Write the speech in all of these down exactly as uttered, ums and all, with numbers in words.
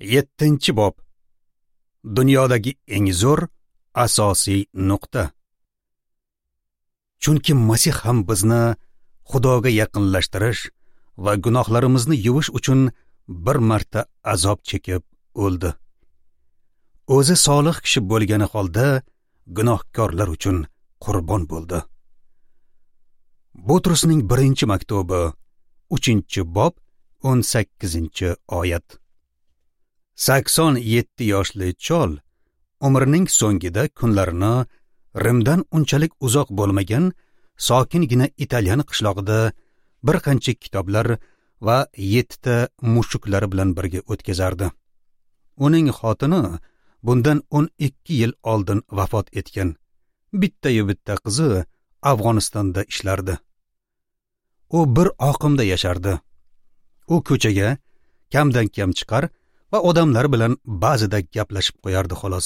yettinchi bob. Dunyodagi eng zo'r asosiy nuqta. Chunki Masih ham bizni Xudoga yaqinlashtirish va gunohlarimizni yuvish uchun bir marta azob chekib o'ldi. O'zi solih kishi bo'lgani holda gunohkorlar uchun qurbon bo'ldi. Butrusning birinchi maktubi, uchinchi bob, o'n sakkizinchi oyat. sakson yetti yoshli chol umrining so'ngida kunlarini Rimdan unchalik uzoq bo'lmagan sokingina Italyan qishlog'ida bir qancha kitoblar va yettita mushuklari bilan birga o'tkazardi. Uning xotini bundan o'n ikki yil oldin vafot etgan. Bitta-yu bitta qizi Afg'onistonda ishlardi. U bir oqimda yashardi. U ko'chaga kamdan kam chiqar va odamlar bilan ba'zida gaplashib qo'yardi xolos.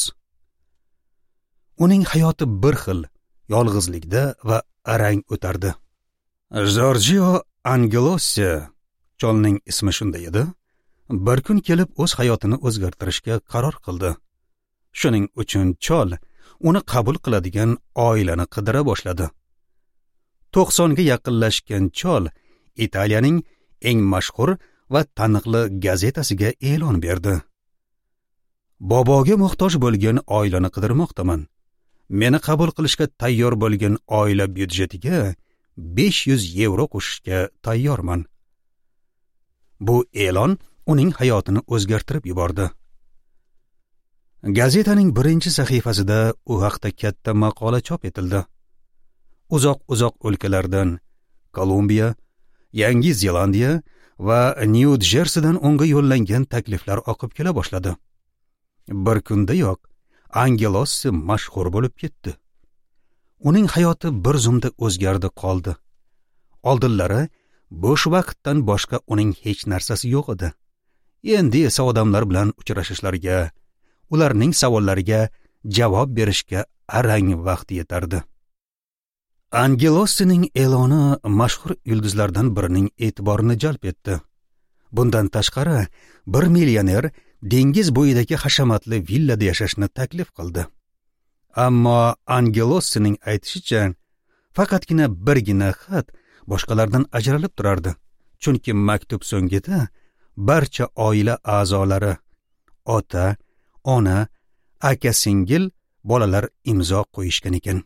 Uning hayoti bir xil yolg'izlikda va arang o'tardi. Giorgio Angelossi, cholning ismi shunday edi, bir kun kelib o'z hayotini o'zgartirishga qaror qildi. Shuning uchun chol uni qabul qiladigan oilani qidira boshladi. to'qsonga yaqinlashgan chol Italiyaning eng mashhur va taniqli gazetasiga e'lon berdi. Boboga muhtoj bo'lgan oilani qidirmoqdaman. Meni qabul qilishga tayyor bo'lgan oila byudjetiga besh yuz yevro qo'shishga tayyorman. Bu e'lon uning hayotini o'zgartirib yubordi. Gazetaning birinchi sahifasida u haqda katta maqola chop etildi. Uzoq-uzoq o'lkalardan, Kolumbiya, Yangi Zelandiya va Nyu-Jerseydan unga yo'llangan takliflar oqib kela boshladi. Bir kundayoq Angelossi mashhur bo'lib ketdi. Uning hayoti bir zumda o'zgardi qoldi. Oldinlari bo'sh vaqtdan boshqa uning hech narsasi yo'q edi. Endi esa odamlar bilan uchrashishlarga, ularning savollariga javob berishga arang vaqt yetardi. Angelossining e'loni mashhur yulduzlardan birining e'tiborini jalb etdi. Bundan tashqari, bir millioner dengiz bo'yidagi hashamatli villada yashashni taklif qildi. Ammo Angelossining aytishicha, faqatgina birgina xat boshqalardan ajralib turardi. Chunki maktub so'ngida barcha oila a'zolari, ota, ona, aka-singil, bolalar imzo qo'yishgan ekan.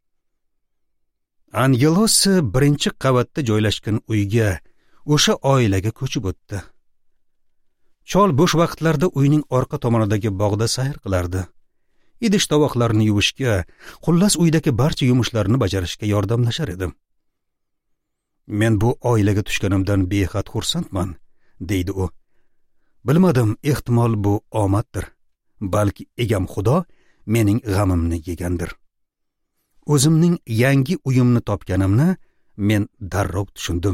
Angelossi birinchi qavatda joylashgan uyga, o'sha oilaga ko'chib o'tdi. Chol bo'sh vaqtlarda uyning orqa tomonidagi bog'da sayr qilardi. Idish-tovoqlarni yuvishga, xullas uydagi barcha yumushlarni bajarishga yordamlashar edim. Men bu oilaga tushganimdan behad xursandman, deydi u. Bilmadim, ehtimol bu omaddir. Balki egam Xudo mening g'amimni yegandir. O'zimning yangi uyimni topganimni men darrov tushundim.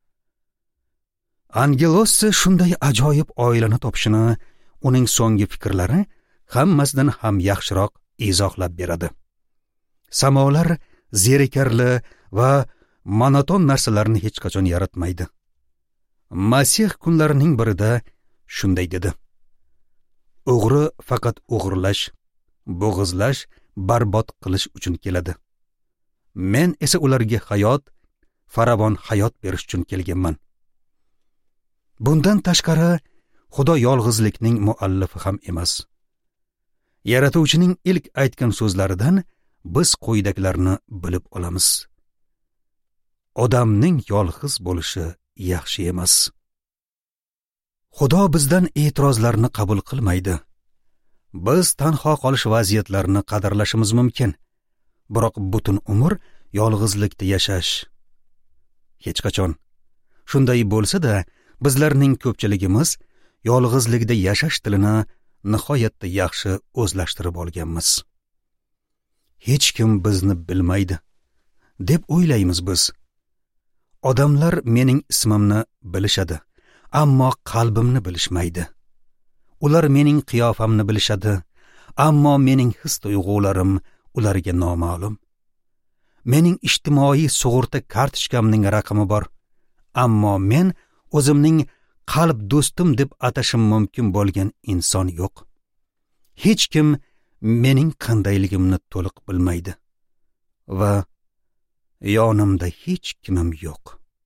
Angelossi shunday ajoyib oilani topishini uning so'nggi fikrlari hammasidan ham yaxshiroq izohlab beradi. Samolar zerikarli va monoton narsalarni hech qachon yaratmaydi. Masih kunlarining birida shunday dedi. O'g'ri faqat o'g'irlash, bo'g'izlash, barbod qilish uchun keladi. Men esa ularga hayot, faravon hayot berish uchun kelganman. Bundan tashqari, Xudo yolg'izlikning muallifi ham emas. Yaratuvchining ilk aytgan so'zlaridan biz quyidagilarni bilib olamiz. Odamning yolg'iz bo'lishi yaxshi emas. Xudo bizdan e'tirozlarni qabul qilmaydi. Biz tanho qolish vaziyatlarini qadrlashimiz mumkin. Biroq butun umr yolg'izlikda yashash hech qachon. Shunday bo'lsa-da, bizlarning ko'pchiligimiz yolg'izlikda yashash tilini nihoyatda yaxshi o'zlashtirib olganmiz. Hech kim bizni bilmaydi deb o'ylaymiz biz. Odamlar mening ismimni bilishadi, ammo qalbimni bilishmaydi. Ular mening qiyofamni bilishadi, ammo mening his-tuyg'ularim ularga noma'lum. Mening ijtimoiy sug'urta kartochkamning raqami bor, ammo men o'zimning qalb do'stim deb atashim mumkin bo'lgan inson yo'q. Hech kim mening qandayligimni to'liq bilmaydi va yonimda hech kimim yo'q.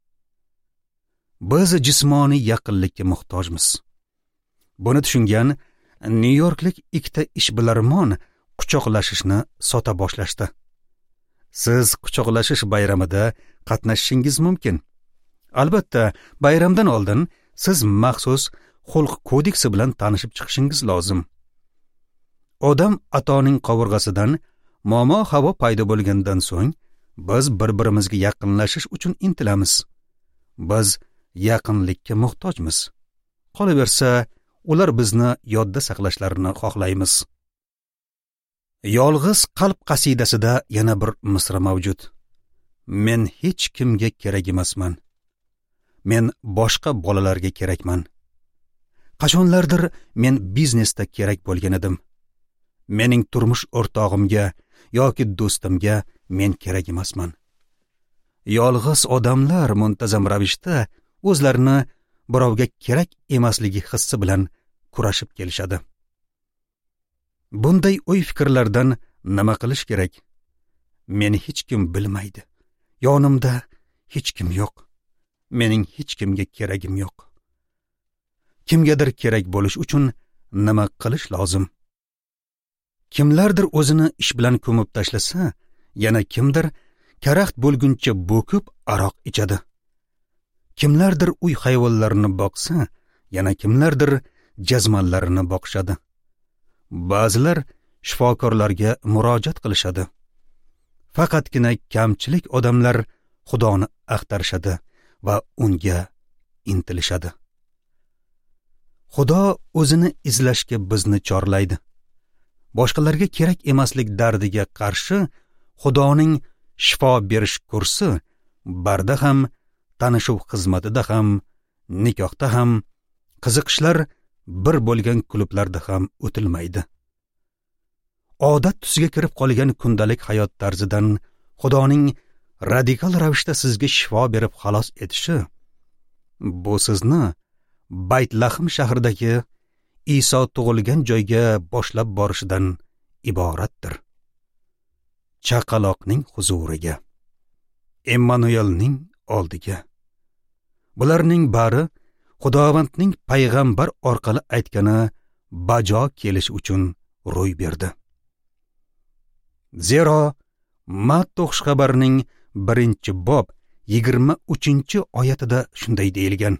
Biz jismoniy yaqinlikka muhtojmiz. Buni tushungan Nyu-Yorklik ikkita ishbilarmon quchoqlashishni sota boshlashdi. Siz quchoqlashish bayramida qatnashishingiz mumkin. Albatta, bayramdan oldin siz maxsus xulq kodeksi bilan tanishib chiqishingiz lozim. Odam atoning qovurg'asidan momo havo paydo bo'lgandan so'ng biz bir-birimizga yaqinlashish uchun intilamiz. Biz yaqinlikka muhtojmiz. Qolaversa, ular bizni yodda saqlashlarini xohlaymiz. Yolg'iz qalb qasidasida yana bir misra mavjud. Men hech kimga kerak emasman. Men boshqa bolalarga kerakman. Qachonlardir men biznesda kerak bo'lgan edim. Mening turmush o'rtog'imga yoki do'stimga men kerak emasman. Yolg'iz odamlar muntazam ravishda o'zlarini birovga kerak emasligi hissi bilan kurashib kelishadi. Bunday o'y fikrlardan nima qilish kerak? Meni hech kim bilmaydi. Yonimda hech kim yo'q. Mening hech kimga keragim yo'q. Kimgadir kerak bo'lish uchun nima qilish lozim? Kimlardir o'zini ish bilan ko'mib tashlasa, yana kimdir karaxt bo'lguncha bo'kib aroq ichadi. Kimlardir uy hayvonlarini boqsa, yana kimlardir jazmanlarini boqishadi. Ba'zilar shifokorlarga murojaat qilishadi. Faqatgina kamchilik odamlar Xudoni axtarishadi va unga intilishadi. Xudo o'zini izlashga bizni chorlaydi. Boshqalarga kerak emaslik dardiga qarshi Xudoning shifo berish kursi barda ham, tanishuv xizmatida ham, nikohda ham, qiziqishlar bir bo'lgan klublarda ham o'tilmaydi. Odat tusiga kirib qolgan kundalik hayot tarzidan Xudoning radikal ravishda sizga shifo berib xalos etishi, bu sizni Baytlahm shahridagi Iso tug'ilgan joyga boshlab borishidan iboratdir. Chaqaloqning huzuriga, Emmanuelning oldiga. Bularning bari Xudovandning payg'ambar orqali aytgani bajo kelish uchun ro'y berdi. Zero Matta xushxabarning birinchi bob yigirma uchinchi oyatida shunday deyilgan: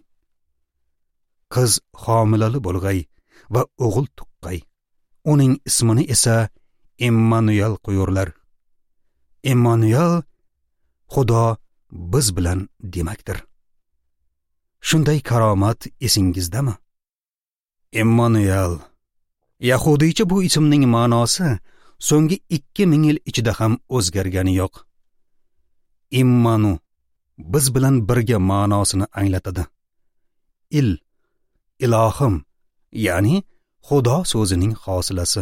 Qiz homilali bo'lg'ay va o'g'il tuqqay. Uning ismini esa Emmanuel qo'yurlar. Emmanuel Xudo biz bilan demakdir. Shunday karomat esingizdami? Emmanuel. Yahudiycha bu ismning ma'nosi so'nggi ikki ming yil ichida ham o'zgargani yo'q. Immanu biz bilan birga ma'nosini anglatadi. Il, ilohim, ya'ni Xudo so'zining hosilasi.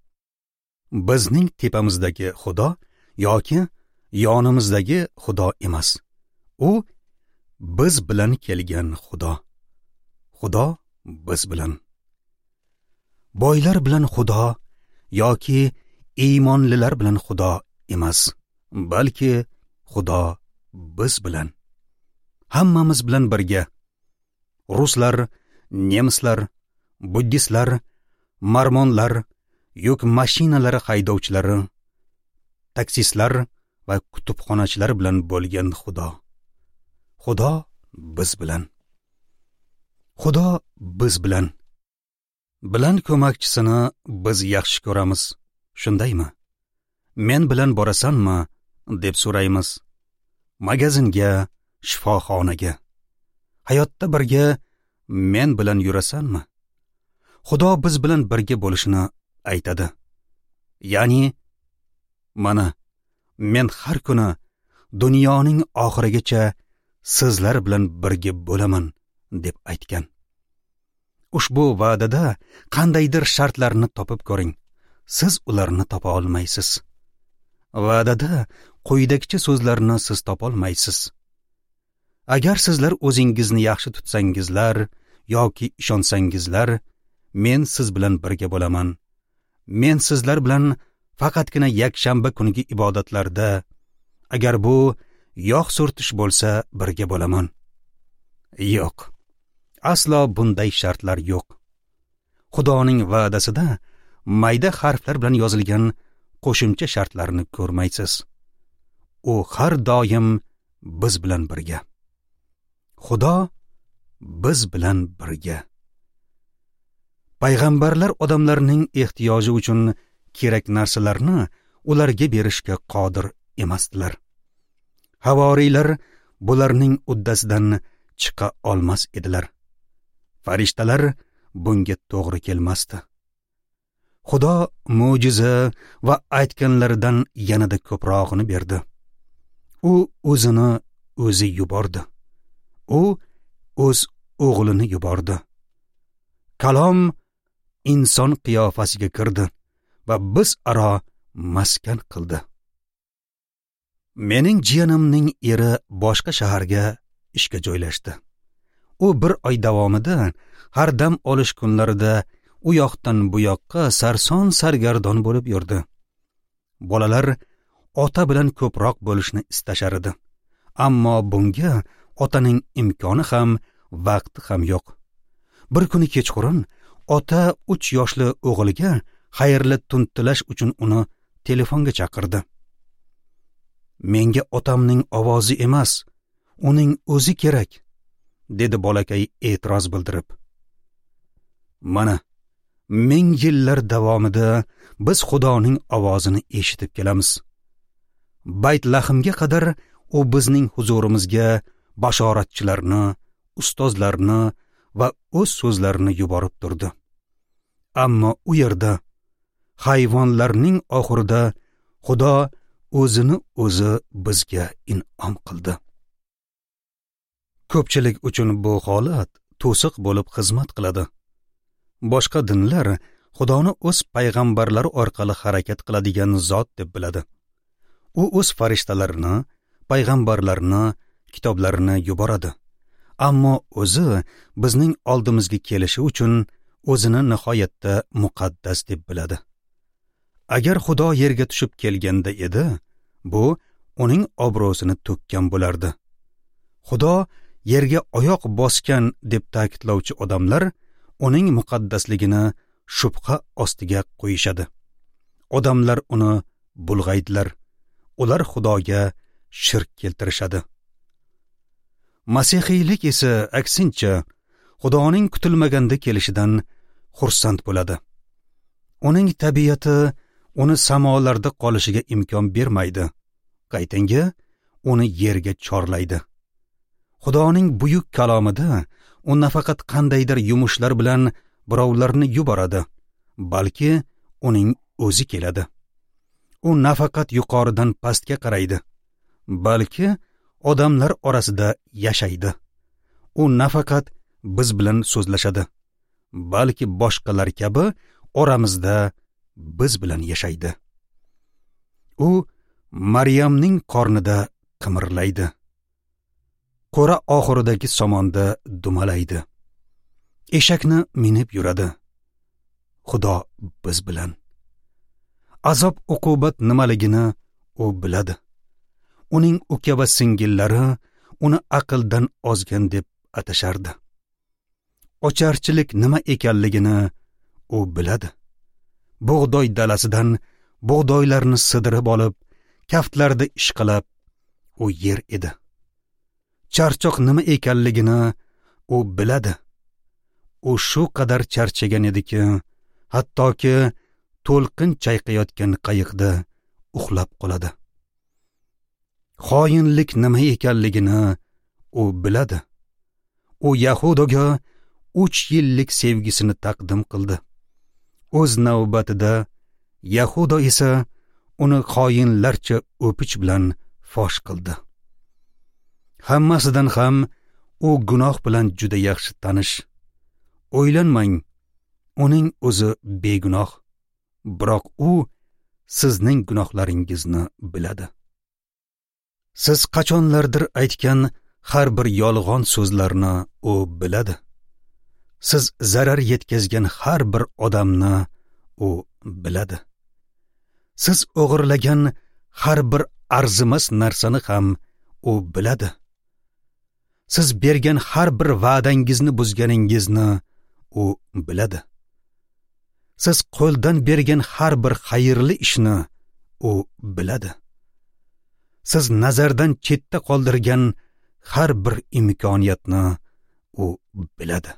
Bizning tepamizdagi Xudo yoki yonimizdagi Xudo emas. U biz bilan kelgan Xudo. Xudo biz bilan. Boylar bilan Xudo yoki iymonlilar bilan Xudo emas, balki Xudo biz bilan. Hammamiz bilan birga. Ruslar, nemislar, buddistlar, marmonlar, yuk mashinalari haydovchilari, taksistlar va kutubxonachilar bilan bo'lgan Xudo. Xudo biz bilan. Xudo biz bilan. Bilan ko'makchisini biz yaxshi ko'ramiz. Shundaymi? Men bilan borasanmi deb so'raymiz. Magazinga, shifoxonaga. Hayotda birga men bilan yurasanmi? Xudo biz bilan birga bo'lishini aytadi. Ya'ni mana men har kuni dunyoning oxirigacha sizlar bilan birga bo'laman deb aytgan. Ushbu va'dada qandaydir shartlarni topib ko'ring. Siz ularni topa olmaysiz. Va'dada quyidagicha so'zlarni siz topa olmaysiz. Agar sizlar o'zingizni yaxshi tutsangizlar yoki ishonsangizlar, men siz bilan birga bo'laman. Men sizlar bilan faqatgina yakshanba kungi ibodatlarda, agar bu yog' surtish bo'lsa, birga bo'laman. Yo'q. Aslo bunday shartlar yo'q. Xudoning va'dasida mayda harflar bilan yozilgan qo'shimcha shartlarni ko'rmaysiz. U har doim biz bilan birga. Xudo biz bilan birga. Payg'ambarlar odamlarning ehtiyoji uchun kerak narsalarni ularga berishga qodir emasdilar. Havoriylar bularning uddasidan chiqa olmas edilar. Farishtalar bunga to'g'ri kelmasdi. Xudo mo'jiza va aytganlaridan yanada ko'prog'ini berdi. U o'zini o'zi yubordi. U o'z o'g'lini yubordi. Kalom inson qiyofasiga kirdi va biz aro maskan qildi. Mening jiyanimning eri boshqa shaharga ishga joylashdi. U bir oy davomida har dam olish kunlarida u yoqdan bu yoqqa sarson sargardon bo'lib yurdi. Bolalar ota bilan ko'proq bo'lishni istashar edi. Ammo bunga otaning imkoni ham, vaqti ham yo'q. Bir kuni kechqurun ota uch yoshli o'g'liga xayrli tun tilash uchun uni telefonga chaqirdi. Menga otamning ovozi emas, uning o'zi kerak, dedi bolakay e'tiroz bildirib. Mana, ming yillar davomida biz Xudoning ovozini eshitib kelamiz. Bayt Lahmga qadar u bizning huzurimizga bashoratchilarni, ustozlarni va o'z so'zlarini yuborib turdi. Ammo u yerda hayvonlarning oxirida Xudo o'zini o'zi bizga in'om qildi. Ko'pchilik uchun bu holat to'siq bo'lib xizmat qiladi. Boshqa dinlar Xudoni o'z payg'ambarlari orqali harakat qiladigan zot deb biladi. U o'z farishtalarini, payg'ambarlarni, kitoblarini yuboradi. Ammo o'zi bizning oldimizga kelishi uchun o'zini nihoyatda muqaddas deb biladi. Agar Xudo yerga tushib kelganda edi, bu uning obro'sini to'kkan bo'lardi. Xudo yerga oyoq bosgan deb ta'kidlovchi odamlar uning muqaddasligini shubha ostiga qo'yishadi. Odamlar uni bulg'aydilar. Ular Xudoga shirk keltirishadi. Masihiylik esa aksincha Xudoning kutilmaganda kelishidan xursand bo'ladi. Uning tabiati uni samolarda qolishiga imkon bermaydi. Qaytanga uni yerga chorlaydi. Xudoning buyuk kalomida u nafaqat qandaydir yumushlar bilan birovlarni yuboradi, balki uning o'zi keladi. U nafaqat yuqoridan pastga qaraydi, balki odamlar orasida yashaydi. U nafaqat biz bilan so'zlashadi, balki boshqalar kabi oramizda biz bilan yashaydi. U Maryamning qornida qimirlaydi. Qo'ra oxiridagi somonda dumalaydi. Eshakni minib yuradi. Xudo biz bilan. Azob uqubat nimaligini u biladi. Uning uka va singillari uni aqldan ozgan deb atashardi. Ocharchilik nima ekanligini u biladi. Bug'doy dalasidan bug'doylarni sidirib olib, kaftlarda ishqalab u yer edi. Charchoq nima ekanligini u biladi. U shu qadar charchagan ediki, hattoki to'lqin chayqayotgan qayiqda uxlab qoladi. Xoinlik nima ekanligini u biladi. U Yahudoga uch yillik sevgisini taqdim qildi. O'z navbatida Yahudo esa uni xoinlarcha o'pich bilan fosh qildi. Hammasidan ham u gunoh bilan juda yaxshi tanish. O'ylanmang, uning o'zi begunoh, biroq u sizning gunohlaringizni biladi. Siz qachonlardir aytgan har bir yolg'on so'zlarni u biladi. Siz zarar yetkazgan har bir odamni u biladi. Siz o'g'irlagan har bir arzimas narsani ham u biladi. Siz bergan har bir va'dangizni buzganingizni u biladi. Siz qo'ldan bergan har bir xayrli ishni u biladi. Siz nazardan chetda qoldirgan har bir imkoniyatni u biladi.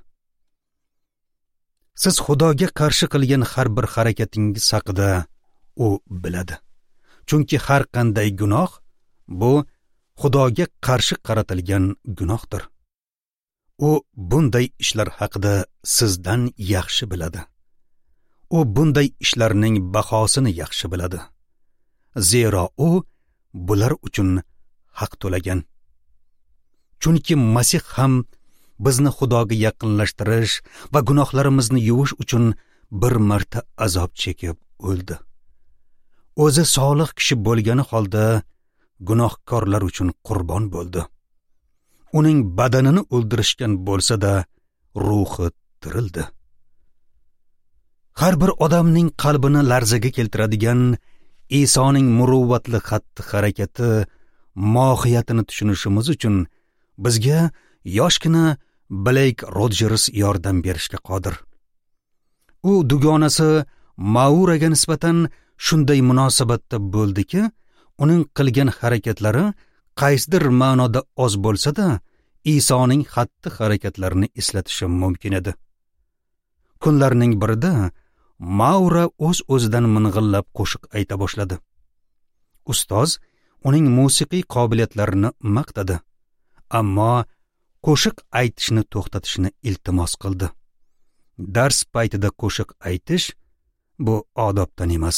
Siz Xudoga qarshi qilgan har bir harakatingiz haqida u biladi. Chunki har qanday gunoh bu Xudoga qarshi qaratilgan gunohdir. U bunday ishlar haqida sizdan yaxshi biladi. U bunday ishlarning bahosini yaxshi biladi. Zero u bular uchun haq to'lagan. Chunki Masih ham bizni Xudoga yaqinlashtirish va gunohlarimizni yuvish uchun bir marta azob chekib o'ldi. O'zi solih kishi bo'lgani holda gunohkorlar uchun qurbon bo'ldi. Uning badanini o'ldirishgan bo'lsa-da, ruhi tirildi. Har bir odamning qalbini larzaga keltiradigan Isoning muruvvatli xatti-harakati mohiyatini tushunishimiz uchun bizga yoshgina Blake Rodgers yordam berishga qodir. U dugonasi Mauraga nisbatan shunday munosabatda bo'ldiki, uning qilgan harakatlari qaysidir ma'noda oz bo'lsa-da, Isoning xatti-harakatlarini eslatishi mumkin edi. Kunlarning birida Maura o'z-o'zidan ming'illab qo'shiq ayta boshladi. Ustoz uning musiqiy qobiliyatlarini maqtadi, ammo qo'shiq aytishni to'xtatishni iltimos qildi. Dars paytida qo'shiq aytish bu odobdan emas.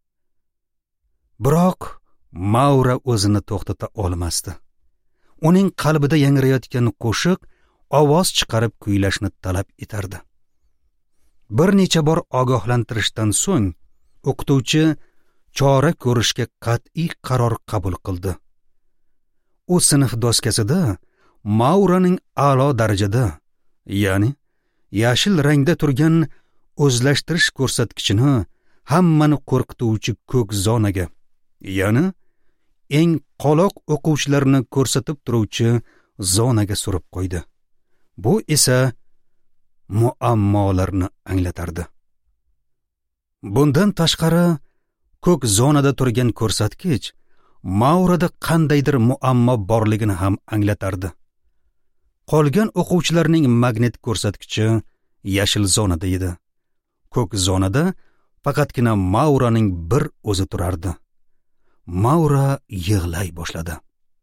Biroq Maura o'zini to'xtata olmasdi. Uning qalbida yangrayotgan qo'shiq ovoz chiqarib kuylashni talab etardi. Bir necha bor ogohlantirishdan so'ng o'qituvchi chora ko'rishga qat'iy qaror qabul qildi. U sinf doskasida Mauraning a'lo darajada, ya'ni yashil rangda turgan o'zlashtirish ko'rsatkichini hammani qo'rqituvchi ko'k zonaga, ya'ni eng qoloq o'quvchilarni ko'rsatib turuvchi zonaga surib qo'ydi. Bu esa muammolarni anglatardi. Bundan tashqari, ko'k zonada turgan ko'rsatkich Maurada qandaydir muammo borligini ham anglatardi. Qolgan o'quvchilarning magnet ko'rsatkichi yashil zonada edi. Ko'k zonada faqatgina Mauraning bir o'zi turardi. Maura yig'lay boshladi.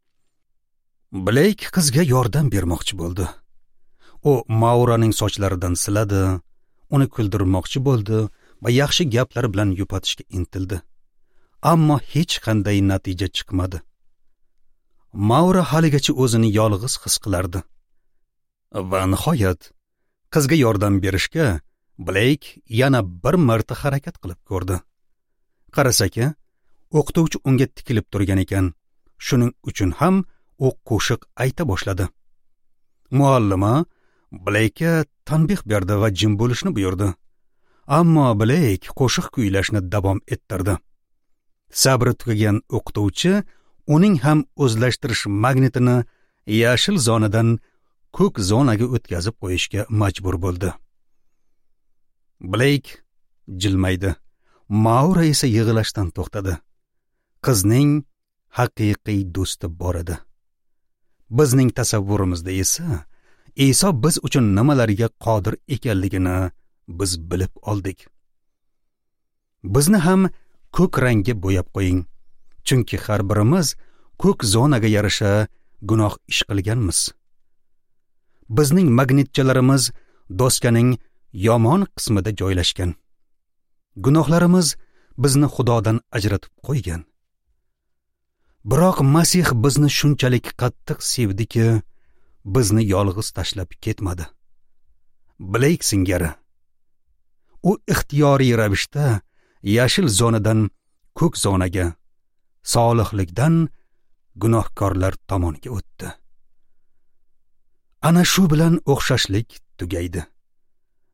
Blake qizga yordam bermoqchi bo'ldi. U Mauraning sochlaridan siladi, uni kuldirmoqchi bo'ldi va yaxshi gaplar bilan yupatishga intildi. Ammo hech qanday natija chiqmadi. Maura haligacha o'zini yolg'iz his qilardi. Va nihoyat qizga yordam berishga Blake yana bir marta harakat qilib ko'rdi. Qarasaki, o'qituvchi unga tikilib turgan ekan. Shuning uchun ham u qo'shiq ayta boshladi. Muallima Blake'ga tanbih berdi va jim bo'lishni buyurdi. Ammo Blake qo'shiq kuylashni davom ettirdi. Sabri tugagan o'qituvchi uning ham o'zlashtirish magnetini yashil zonadan ko'k zonaga o'tkazib qo'yishga majbur bo'ldi. Blake jilmaydi. Maura esa yig'lashdan to'xtadi. Qizning haqiqiy do'sti bor edi. Bizning tasavvurimizda esa Iso biz uchun nimalarga qodir ekanligini biz bilib oldik. Bizni ham ko'k rangga bo'yab qo'ying, chunki har birimiz ko'k zonaga yarasha gunoh ish qilganmiz. Bizning magnitchalarimiz doskaning yomon qismida joylashgan. Gunohlarimiz bizni Xudodan ajratib qo'ygan. Biroq Masih bizni shunchalik qattiq sevdiki, bizni yolg'iz tashlab ketmadi. Blake singari u ixtiyoriy ravishda yashil zonadan ko'k zonaga, solihlikdan gunohkorlar tomoniga o'tdi. Ana shu bilan o'xshashlik tugaydi.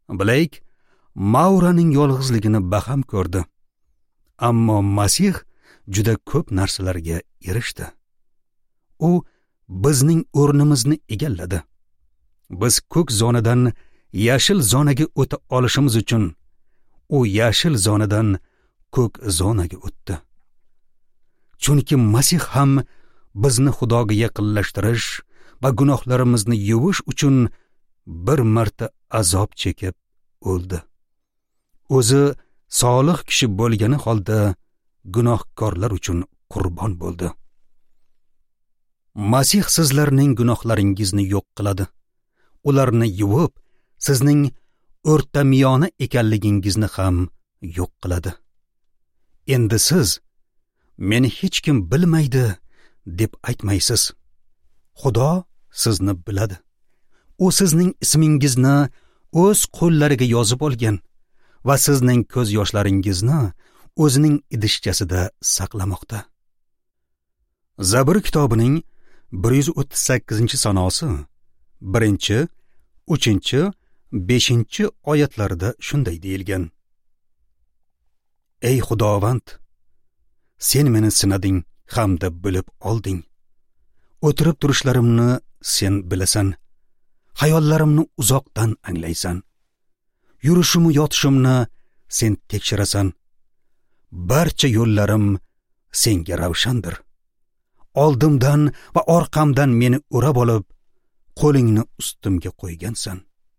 Blake Mauraning yolg'izligini baham ko'rdi. Ammo Masih juda ko'p narsalarga erishdi. U bizning o'rnimizni egalladi. Biz ko'k zonadan yashil zonaga o'ta olishimiz uchun u yashil zonadan ko'k zonaga o'tdi. Chunki Masih ham bizni Xudoga yaqinlashtirish va gunohlarimizni yuvish uchun bir marta azob chekib o'ldi. O'zi solih kishi bo'lgani holda gunohkorlar uchun qurbon bo'ldi. Masih sizlarning gunohlaringizni yo'q qiladi. Ularni yuvib, sizning o'rtamiyona ekanligingizni ham yo'q qiladi. Endi siz meni hech kim bilmaydi deb aytmaysiz. Xudo sizni biladi. U sizning ismingizni o'z qo'llariga yozib olgan va sizning ko'z yoshlaringizni o'zining idishchasida saqlamoqda. Zabur kitobining bir yuz o'ttiz sakkizinchi sanosi birinchi, uchinchi, beshinchi oyatlarida shunday deyilgan: Ey Xudovand, sen meni sinading hamda bilib olding. O'tirib turishlarimni sen bilasan. Hayollarimni uzoqdan anglaysan. Yurishim yotishimni sen tekshirasan. Barcha yo'llarim senga ravshandir. Oldimdan va orqamdan meni o'rab olib, qo'lingni ustimga qo'ygansan.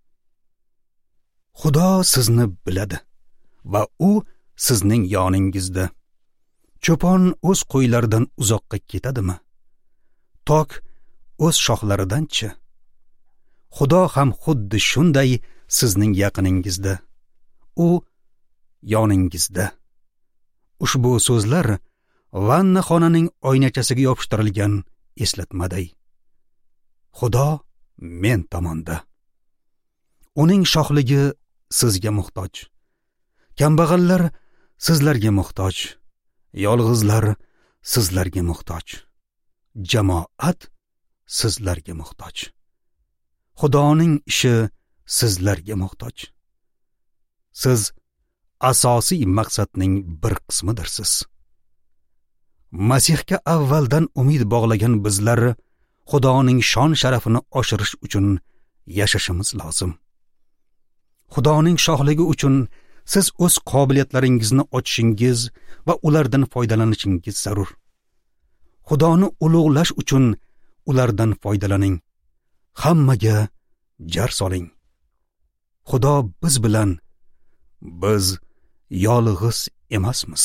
Xudo sizni biladi va u sizning yoningizda. Cho'pon o'z qo'ylaridan uzoqqa ketadimi? Tok o'z shoxlaridan-chi? Xudo ham xuddi shunday sizning yaqiningizda. U yoningizda. Ushbu so'zlar vanna xonaning oynachasiga yopishtirilgan eslatmaday. Xudo men tomonda. Uning shoxligi sizga muhtoj. Kambag'allar sizlarga muhtoj. Yolg'izlar sizlarga muhtoj. Jamoat sizlarga muhtoj. Xudoning ishi sizlarga muhtoj. Siz asosiy maqsadning bir qismidirsiz. Masihga avvaldan umid bog'lagan bizlar Xudoning shon sharafini oshirish uchun yashashimiz lozim. Xudoning shohligi uchun siz o'z qobiliyatlaringizni ochishingiz va ulardan foydalanishingiz zarur. Xudoni ulug'lash uchun ulardan foydalaning. Hammaga jar soling. Xudo biz bilan, biz yolg'iz emasmiz.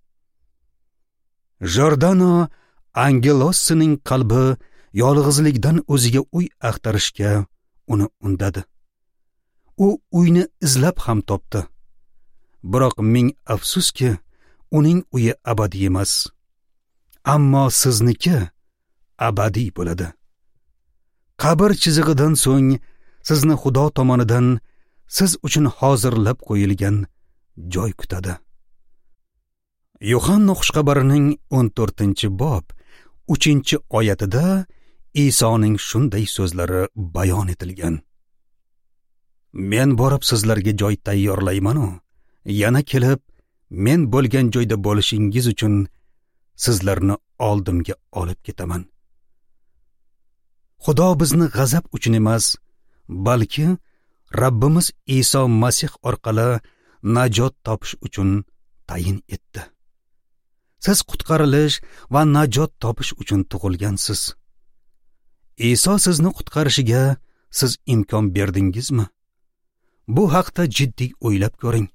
Jordano Angelossining qalbi yolg'izlikdan o'ziga uy axtarishga uni undadi. U uyni izlab ham topdi. Biroq ming afsuski, uning uyi abadiy emas. Ammo sizniki abadiy bo'ladi. Qabr chizig'idan so'ng sizni Xudo tomonidan siz uchun hozirlab qo'yilgan joy kutadi. Yohanna xushxabarining o'n to'rtinchi bob uchinchi oyatida Isoning shunday so'zlari bayon etilgan: Men borib sizlarga joy tayyorlayman-u, yana kelib men bo'lgan joyda bo'lishingiz uchun sizlarni oldimga olib ketaman. Xudo bizni g'azab uchun emas, balki Rabbimiz Iso Masih orqali najot topish uchun tayin etdi. Siz qutqarilish va najot topish uchun tug'ilgansiz. Iso sizni qutqarishiga siz imkon berdingizmi? Bu haqda jiddiy o'ylab ko'ring.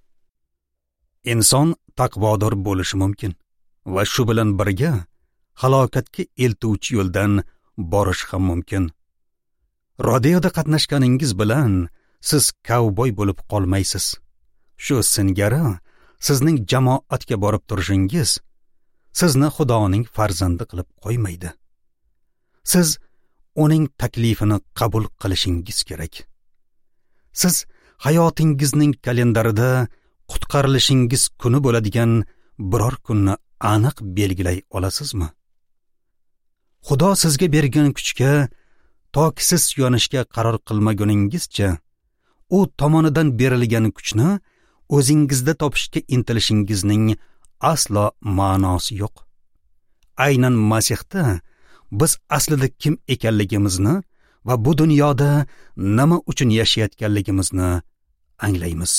Inson taqvodor bo'lishi mumkin va shu bilan birga halokatga eltuvchi yo'ldan borish ham mumkin. Rodeoda qatnashganingiz bilan siz kovboy bo'lib qolmaysiz. Shu singari sizning jamoatga borib turishingiz sizni Xudoning farzandi qilib qo'ymaydi. Siz uning taklifini qabul qilishingiz kerak. Siz hayotingizning kalendarida qutqarilishingiz kuni bo'ladigan biror kunni aniq belgilay olasizmi? Xudo sizga bergan kuchga toki siz suyanishga qaror qilmaguningizcha u tomonidan berilgan kuchni o'zingizda topishga intilishingizning aslo ma'nosi yo'q. Aynan Masihda biz aslida kim ekanligimizni va bu dunyoda nima uchun yashayotganligimizni anglaymiz.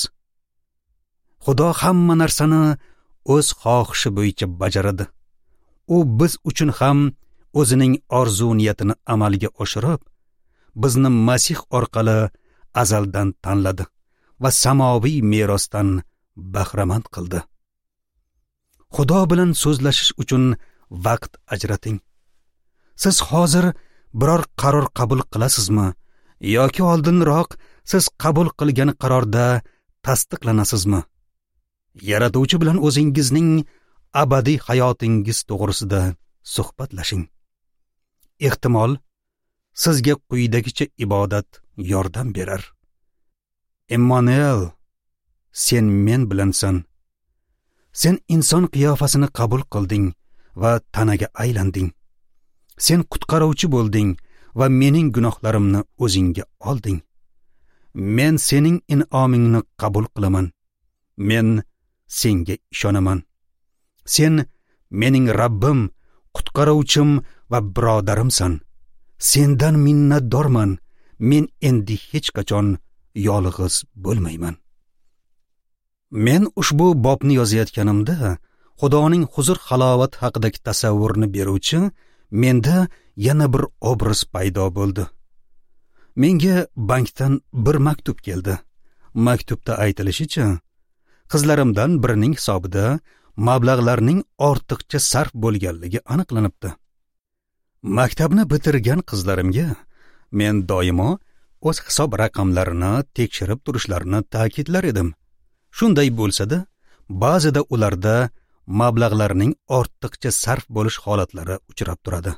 Xudo hamma narsani o'z xohishi bo'yicha bajaradi. U biz uchun ham o'zining orzu niyatini amalga oshirib, bizni Masih orqali azaldan tanladi va samoviy merosdan bahramand qildi. Xudo bilan so'zlashish uchun vaqt ajrating. Siz hozir biror qaror qabul qilasizmi yoki oldinroq siz qabul qilgan qarorda tasdiqlanasizmi? Yaratuvchi bilan o'zingizning abadiy hayotingiz to'g'risida suhbatlashing. Ehtimol sizga quyidagicha ibodat yordam berar. Emmanuel, sen men bilansan. Sen inson qiyofasini qabul qilding va tanaga aylanding. Sen qutqaruvchi bo'lding va mening gunohlarimni o'zingga olding. Men sening in'omingni qabul qilaman. Men senga ishonaman. Sen mening Rabbim, qutqaruvchim va birodarimsan. Sendan minnatdorman. Men endi hech qachon yolg'iz bo'lmayman. Men ushbu bobni yozayotganimda Xudoning huzur halovat haqidagi tasavvurni beruvchi menda yana bir obraz paydo bo'ldi. Menga bankdan bir maktub keldi. Maktubda aytilishicha, qizlarimdan birining hisobida mablag'larning ortiqcha sarf bo'lganligi aniqlanibdi. Maktabni bitirgan qizlarimga men doimo o'z hisob raqamlarini tekshirib turishlarini ta'kidlar edim. Shunday bo'lsa-da, ba'zida ularda mablag'larning ortiqcha sarf bo'lish holatlari uchrab turadi.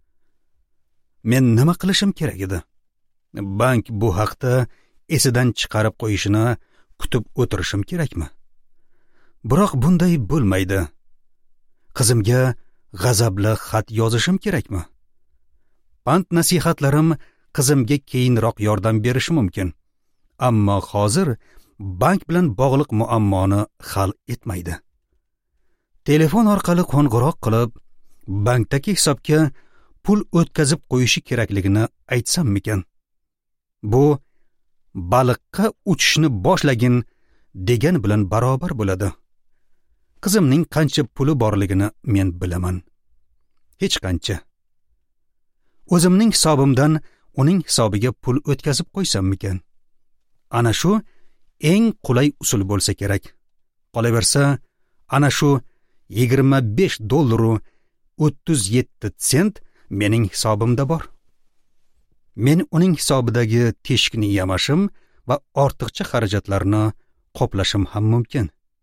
Men nima qilishim kerak edi? Bank bu haqda esidan chiqarib qo'yishini kutib o'tirishim kerakmi? Biroq bunday bo'lmaydi. Qizimga g'azabli xat yozishim kerakmi? Pand nasihatlarim qizimga keyinroq yordam berishi mumkin. Ammo hozir bank bilan bog'liq muammoni hal etmaydi. Telefon orqali qo'ng'iroq qilib, bankdagi hisobga pul o'tkazib qo'yishi kerakligini aytsammikan? Bu baliqqa uchishni boshlagin degan bilan barobar bo'ladi. Qizimning qancha puli borligini men bilaman. Hech qancha. O'zimning hisobimdan uning hisobiga pul o'tkazib qo'ysammikan? Ana shu eng qulay usul bo'lsa kerak. Qolaversa, ana shu yigirma besh dollar o'ttiz yetti sent mening hisobimda bor. Men uning hisobidagi teshikni yamashim va ortiqcha xarajatlarni qoplashim ham mumkin.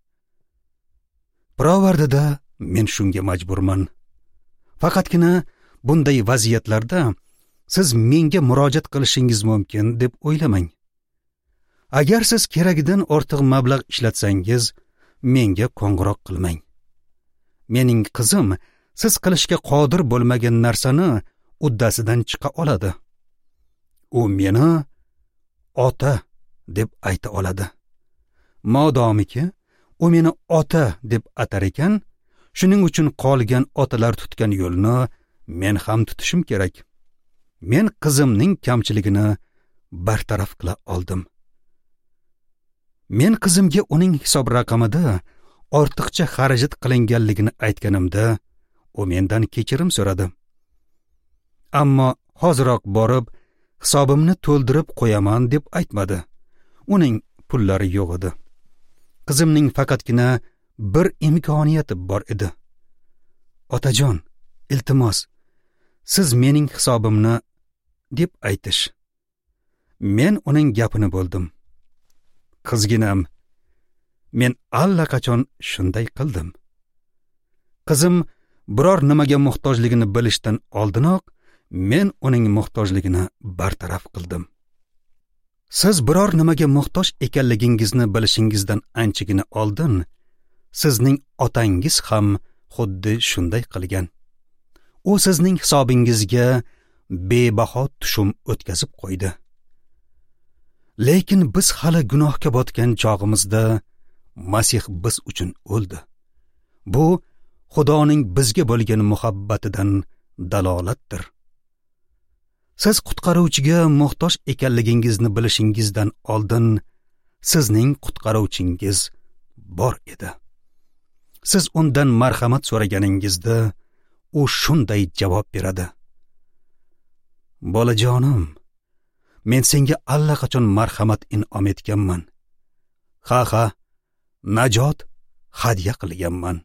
Birovarda men shunga majburman. Faqatgina bunday vaziyatlarda siz menga murojaat qilishingiz mumkin deb o'ylamang. Agar siz keragidan ortiq mablag' ishlatsangiz, menga qo'ng'iroq qilmang. Mening qizim siz qilishga qodir bo'lmagan narsani uddasidan chiqa oladi. U meni ota deb ayta oladi. Modomiki u meni ota deb atar ekan, shuning uchun qolgan otalar tutgan yo'lni men ham tutishim kerak. Men qizimning kamchiligini bartaraf qila oldim. Men qizimga uning hisob raqamida ortiqcha xarajat qilinganligini aytganimda, u mendan kechirim so'radi. Ammo hoziroq borib, hisobimni to'ldirib qo'yaman deb aytmadi. Uning pullari yo'q edi. Qizimning faqatgina bir imkoniyati bor edi. Otajon, iltimos, siz mening hisobimni deb aytish. Men uning gapini bo'ldim. Qizginam, men allaqachon shunday qildim. Qizim biror nimaga muhtojligini bilishdan oldinoq men uning muhtojligini bartaraf qildim. Siz biror nimaga muhtoj ekanligingizni bilishingizdan anchagina oldin sizning otangiz ham xuddi shunday qilgan. U sizning hisobingizga bebaho tushum o'tkazib qo'ydi. Lekin biz hali gunohga botgan chog'imizda Masih biz uchun o'ldi. Bu Xudoning bizga bo'lgan muhabbatidan dalolatdir. Siz qutqaruvchiga muhtoj ekanligingizni bilishingizdan oldin sizning qutqaruvchingiz bor edi. Siz undan marhamat so'raganingizda u shunday javob beradi: Bolajonim, men senga allaqachon marhamat in'om etganman. Ha ha, najot hadya qilganman.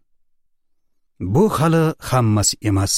Bu hali hammasi emas.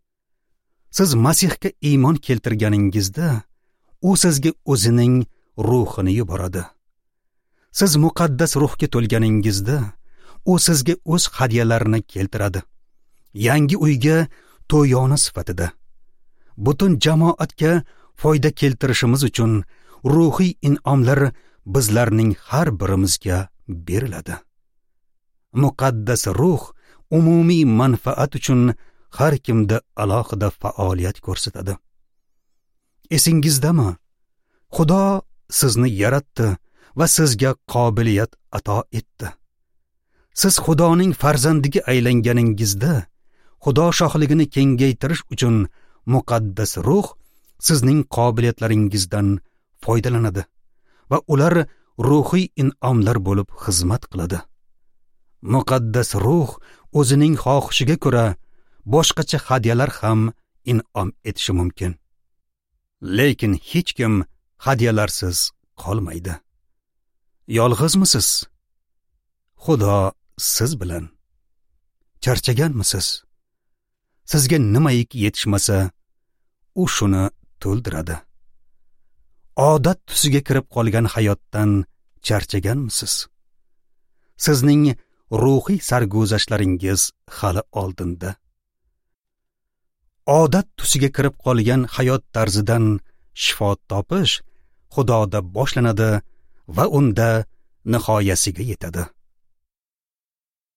Siz Masihga iymon keltirganingizda u sizga o'zining ruhini yuboradi. Siz muqaddas ruhga to'lganingizda u sizga o'z hadyalarini keltiradi. Yangi uyga to'yona sifatida butun jamoatga foyda keltirishimiz uchun ruhiy in'omlar bizlarning har birimizga beriladi. Muqaddas ruh umumiy manfaat uchun har kimda alohida faoliyat ko'rsatadi. Esingizdami? Xudo sizni yaratdi va sizga qobiliyat ato etdi. Siz Xudoning farzandiga aylanganingizda Xudo shohligini kengaytirish uchun muqaddas ruh sizning qobiliyatlaringizdan foydalanadi va ular ruhiy in'omlar bo'lib xizmat qiladi. Muqaddas ruh o'zining xohishiga ko'ra boshqacha hadyalar ham in'om etishi mumkin. Lekin hech kim hadyalarsiz qolmaydi. Yolg'izmisiz? Xudo siz bilan. Charchaganmisiz? Sizga nimaiki yetishmasa, u shuni to'ldiradi. Odat tusiga kirib qolgan hayotdan charchaganmisiz? Sizning ruhiy sarguzashtlaringiz hali oldinda. Odat tusiga kirib qolgan hayot tarzidan shifo topish Xudoda boshlanadi va unda nihoyasiga yetadi.